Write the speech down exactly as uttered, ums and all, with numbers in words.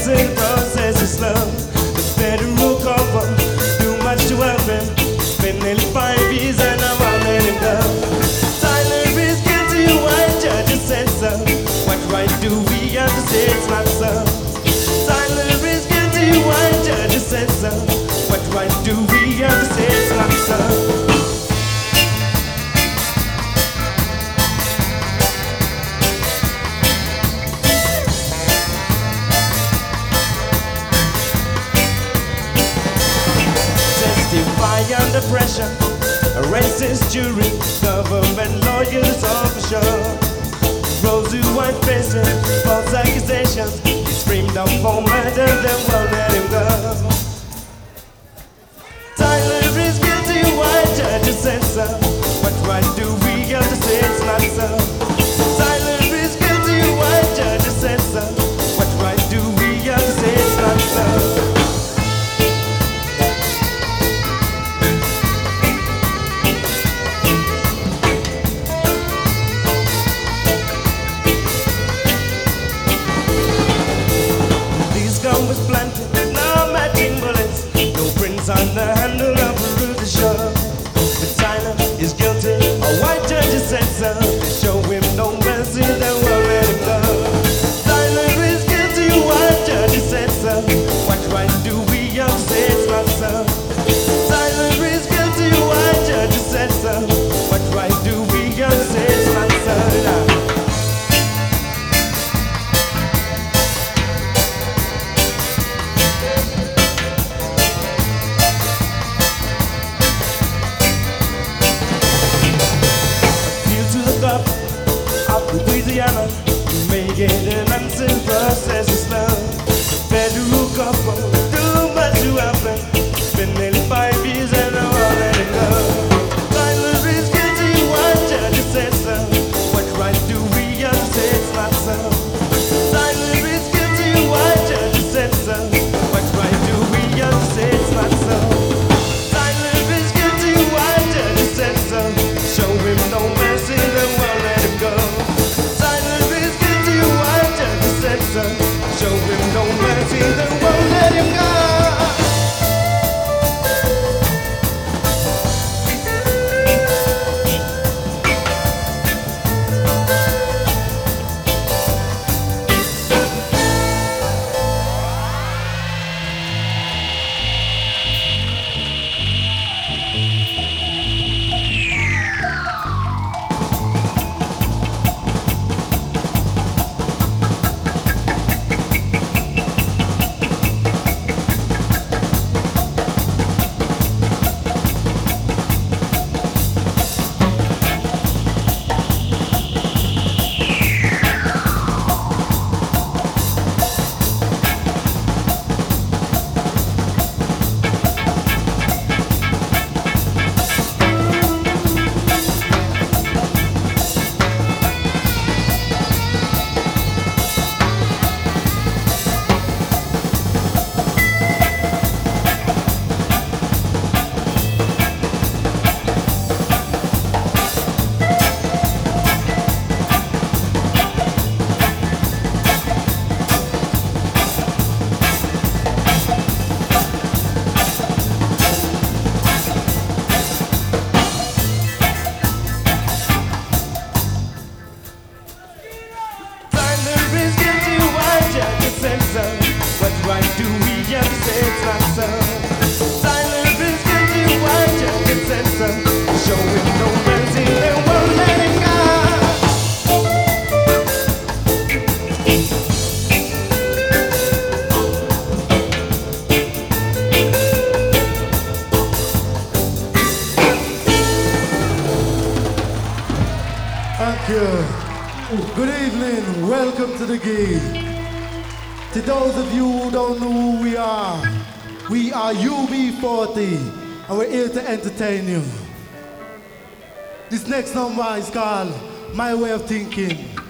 answer the process is slow. The federal cover, too much to help him. Been nearly five years and I won't let him go. Tyler is guilty, white judge said so. What right do we have to say it's not so? Tyler is guilty, white judge said so. What right do we have to say it's not so? Under pressure, a racist jury, government lawyers all for sure. Rosy white faces, false accusations. He screamed out for murder, then won't let him go. Tyler is guilty, white judge said so. What right do we have to say it's not so? Tyler is guilty, white judge said so. What right do we have to say it's not so? Was planted, no matching bullets, no prints on the handle of a Rudy show. But Tyler is guilty, a white judge said so. They show him no mercy, they won't let him go. Tyler is guilty, a white judge said so. What right do we have to say it's not so? Tyler is guilty, a white judge said so. What right do we have to say it's not so? Now, Louisiana, may get an answer, process is slow. Federal couple, too much to happen. Been nearly five years and I won't let it go. Tyler is guilty, one judge said so. What right do we have to say it's not so? Tyler is guilty, one judge said so. What right do we have to say it's not so? Tyler is guilty, one judge said so. Show him no mercy, then won't let him go. Show him no mercy, then won't let him go. What right do we have to say it's not so? Tyler is guilty, white judge said so. Show him no mercy, they won't let him go. Thank you. Good evening, welcome to the gig. To those of you who don't know who we are, we are U B forty, and we're here to entertain you. This next number is called My Way of Thinking.